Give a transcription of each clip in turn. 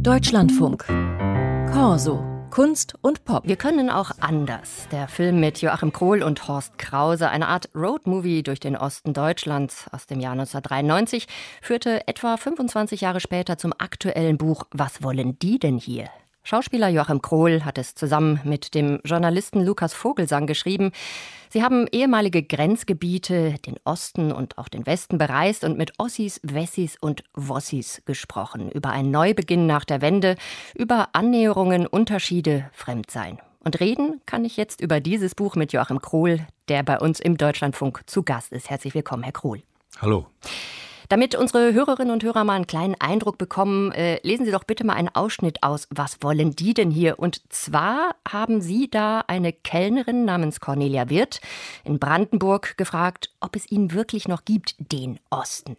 Deutschlandfunk. Corso. Kunst und Pop. Wir können auch anders. Der Film mit Joachim Krohl und Horst Krause, eine Art Roadmovie durch den Osten Deutschlands aus dem Jahr 1993, führte etwa 25 Jahre später zum aktuellen Buch Was wollen die denn hier? Schauspieler Joachim Krohl hat es zusammen mit dem Journalisten Lukas Vogelsang geschrieben. Sie haben ehemalige Grenzgebiete, den Osten und auch den Westen bereist und mit Ossis, Wessis und Wossis gesprochen. Über einen Neubeginn nach der Wende, über Annäherungen, Unterschiede, Fremdsein. Und reden kann ich jetzt über dieses Buch mit Joachim Krohl, der bei uns im Deutschlandfunk zu Gast ist. Herzlich willkommen, Herr Krohl. Hallo. Damit unsere Hörerinnen und Hörer mal einen kleinen Eindruck bekommen, lesen Sie doch bitte mal einen Ausschnitt aus. Was wollen die denn hier? Und zwar haben Sie da eine Kellnerin namens Cornelia Wirth in Brandenburg gefragt, ob es ihn wirklich noch gibt, den Osten.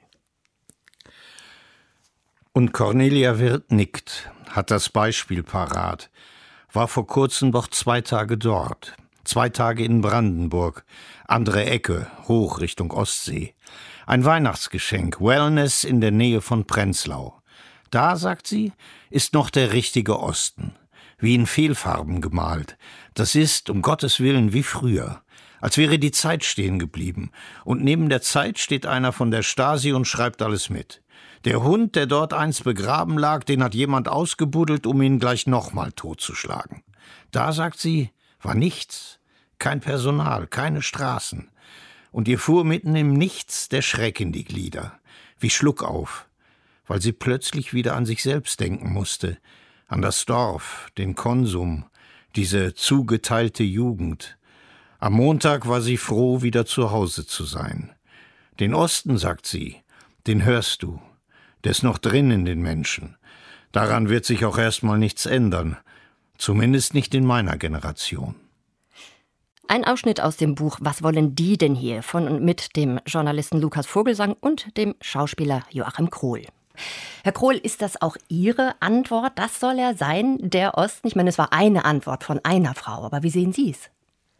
Und Cornelia Wirth nickt, hat das Beispiel parat, war vor kurzem noch 2 Tage dort, 2 Tage in Brandenburg, andere Ecke, hoch Richtung Ostsee. Ein Weihnachtsgeschenk, Wellness in der Nähe von Prenzlau. Da, sagt sie, ist noch der richtige Osten. Wie in Fehlfarben gemalt. Das ist, um Gottes Willen, wie früher. Als wäre die Zeit stehen geblieben. Und neben der Zeit steht einer von der Stasi und schreibt alles mit. Der Hund, der dort einst begraben lag, den hat jemand ausgebuddelt, um ihn gleich nochmal totzuschlagen. Da, sagt sie, war nichts. Kein Personal, keine Straßen. Und ihr fuhr mitten im Nichts der Schreck in die Glieder, wie Schluckauf, weil sie plötzlich wieder an sich selbst denken musste, an das Dorf, den Konsum, diese zugeteilte Jugend. Am Montag war sie froh, wieder zu Hause zu sein. Den Osten, sagt sie, den hörst du, der ist noch drin in den Menschen. Daran wird sich auch erstmal nichts ändern, zumindest nicht in meiner Generation. Ein Ausschnitt aus dem Buch Was wollen die denn hier? Von und mit dem Journalisten Lukas Vogelsang und dem Schauspieler Joachim Krohl. Herr Krohl, ist das auch Ihre Antwort? Das soll er sein, der Osten? Ich meine, es war eine Antwort von einer Frau, aber wie sehen Sie es?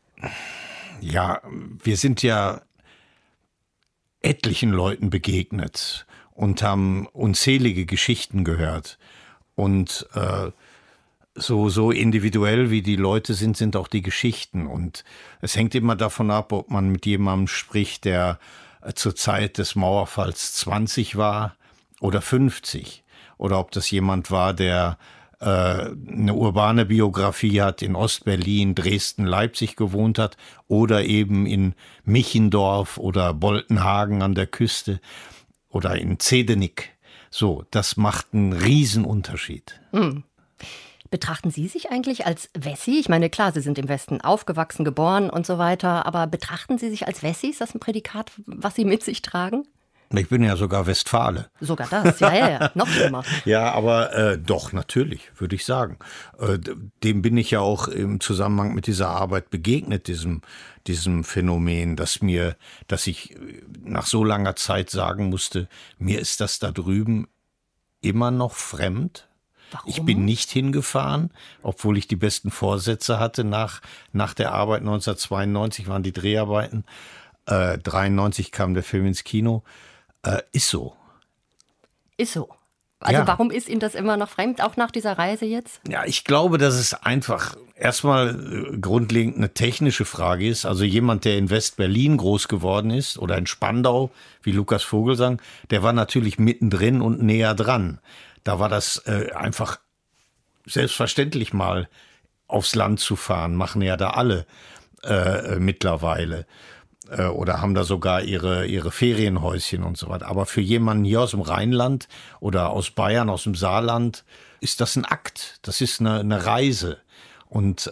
Ja, wir sind ja etlichen Leuten begegnet und haben unzählige Geschichten gehört. Und so individuell wie die Leute sind auch die Geschichten. Und es hängt immer davon ab, ob man mit jemandem spricht, der zur Zeit des Mauerfalls 20 war oder 50. Oder ob das jemand war, der eine urbane Biografie hat, in Ostberlin, Dresden, Leipzig gewohnt hat oder eben in Michendorf oder Boltenhagen an der Küste oder in Zedenik. So, das macht einen Riesenunterschied. Betrachten Sie sich eigentlich als Wessi? Ich meine, klar, Sie sind im Westen aufgewachsen, geboren und so weiter, aber betrachten Sie sich als Wessi? Ist das ein Prädikat, was Sie mit sich tragen? Ich bin ja sogar Westfale. Sogar das, ja, noch schlimmer. Ja, aber doch, natürlich, würde ich sagen. Dem bin ich ja auch im Zusammenhang mit dieser Arbeit begegnet, diesem Phänomen, dass ich nach so langer Zeit sagen musste, mir ist das da drüben immer noch fremd. Warum? Ich bin nicht hingefahren, obwohl ich die besten Vorsätze hatte. Nach der Arbeit 1992 waren die Dreharbeiten, 1993 kam der Film ins Kino. Ist so. Ist so. Also Ja. Warum ist Ihnen das immer noch fremd, auch nach dieser Reise jetzt? Ja, ich glaube, dass es einfach erstmal grundlegend eine technische Frage ist. Also jemand, der in West-Berlin groß geworden ist oder in Spandau, wie Lukas Vogelsang, der war natürlich mittendrin und näher dran. Da war das einfach selbstverständlich mal aufs Land zu fahren, machen ja da alle mittlerweile. Oder haben da sogar ihre Ferienhäuschen und so weiter. Aber für jemanden hier aus dem Rheinland oder aus Bayern, aus dem Saarland, ist das ein Akt. Das ist eine Reise. Und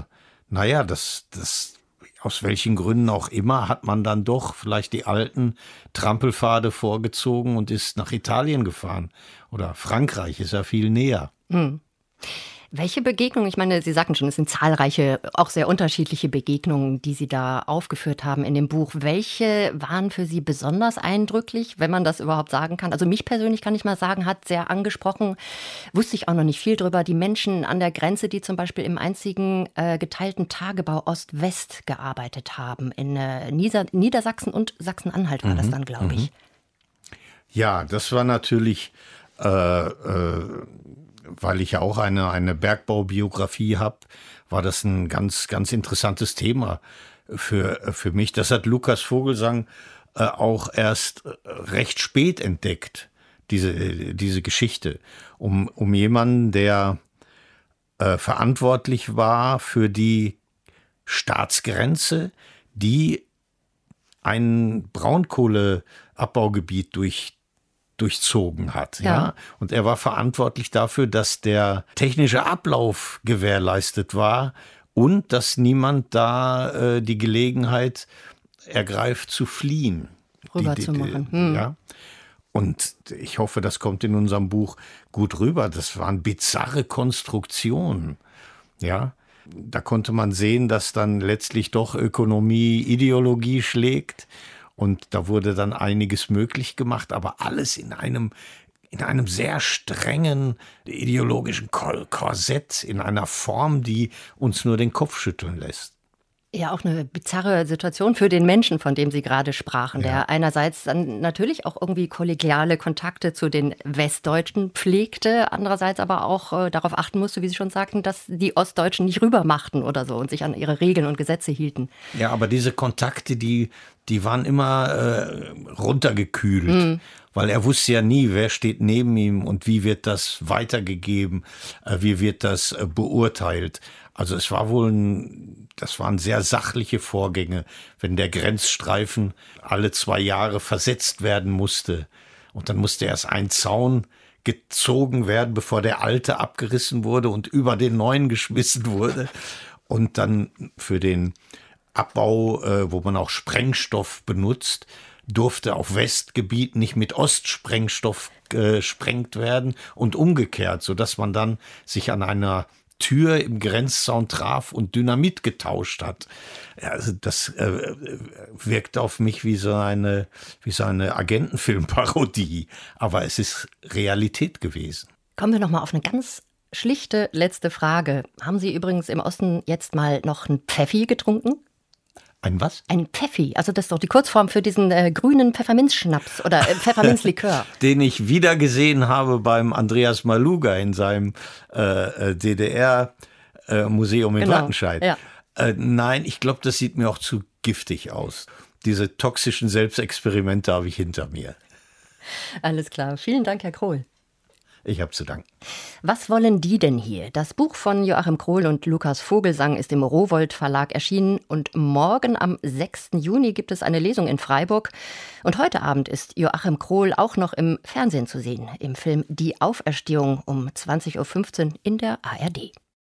das aus welchen Gründen auch immer hat man dann doch vielleicht die alten Trampelpfade vorgezogen und ist nach Italien gefahren. Oder Frankreich ist ja viel näher. Welche Begegnungen, ich meine, Sie sagten schon, es sind zahlreiche, auch sehr unterschiedliche Begegnungen, die Sie da aufgeführt haben in dem Buch. Welche waren für Sie besonders eindrücklich, wenn man das überhaupt sagen kann? Also mich persönlich, kann ich mal sagen, hat sehr angesprochen, wusste ich auch noch nicht viel drüber, die Menschen an der Grenze, die zum Beispiel im einzigen geteilten Tagebau Ost-West gearbeitet haben. In Niedersachsen und Sachsen-Anhalt war das dann, glaube ich. Ja, das war natürlich weil ich ja auch eine Bergbaubiografie habe, war das ein ganz, ganz interessantes Thema für mich. Das hat Lukas Vogelsang auch erst recht spät entdeckt, diese Geschichte. Um jemanden, der verantwortlich war für die Staatsgrenze, die ein Braunkohleabbaugebiet durchzogen hat. Ja. Und er war verantwortlich dafür, dass der technische Ablauf gewährleistet war und dass niemand da die Gelegenheit ergreift zu fliehen. Rüber zu machen. Ja. Und ich hoffe, das kommt in unserem Buch gut rüber. Das waren bizarre Konstruktionen. Ja. Da konnte man sehen, dass dann letztlich doch Ökonomie Ideologie schlägt. Und da wurde dann einiges möglich gemacht, aber alles in einem sehr strengen ideologischen Korsett, in einer Form, die uns nur den Kopf schütteln lässt. Ja, auch eine bizarre Situation für den Menschen, von dem Sie gerade sprachen, der einerseits dann natürlich auch irgendwie kollegiale Kontakte zu den Westdeutschen pflegte, andererseits aber auch darauf achten musste, wie Sie schon sagten, dass die Ostdeutschen nicht rübermachten oder so und sich an ihre Regeln und Gesetze hielten. Ja, aber diese Kontakte, die waren immer runtergekühlt, weil er wusste ja nie, wer steht neben ihm und wie wird das weitergegeben, wie wird das beurteilt. Also das waren sehr sachliche Vorgänge, wenn der Grenzstreifen alle 2 Jahre versetzt werden musste. Und dann musste erst ein Zaun gezogen werden, bevor der alte abgerissen wurde und über den neuen geschmissen wurde. Und dann für den Abbau, wo man auch Sprengstoff benutzt, durfte auf Westgebiet nicht mit Ostsprengstoff gesprengt werden und umgekehrt, sodass man dann sich an einer Tür im Grenzzaun traf und Dynamit getauscht hat. Ja, also das wirkt auf mich wie so eine Agentenfilmparodie, aber es ist Realität gewesen. Kommen wir noch mal auf eine ganz schlichte letzte Frage. Haben Sie übrigens im Osten jetzt mal noch einen Pfeffi getrunken? Ein was? Ein Pfeffi, also das ist doch die Kurzform für diesen grünen Pfefferminzschnaps oder Pfefferminzlikör. Den ich wieder gesehen habe beim Andreas Maluga in seinem DDR-Museum in Wattenscheid. Ja. Nein, ich glaube, das sieht mir auch zu giftig aus. Diese toxischen Selbstexperimente habe ich hinter mir. Alles klar. Vielen Dank, Herr Krohl. Ich habe zu danken. Was wollen die denn hier? Das Buch von Joachim Krohl und Lukas Vogelsang ist im Rowohlt Verlag erschienen und morgen am 6. Juni gibt es eine Lesung in Freiburg. Und heute Abend ist Joachim Krohl auch noch im Fernsehen zu sehen, im Film Die Auferstehung um 20.15 Uhr in der ARD.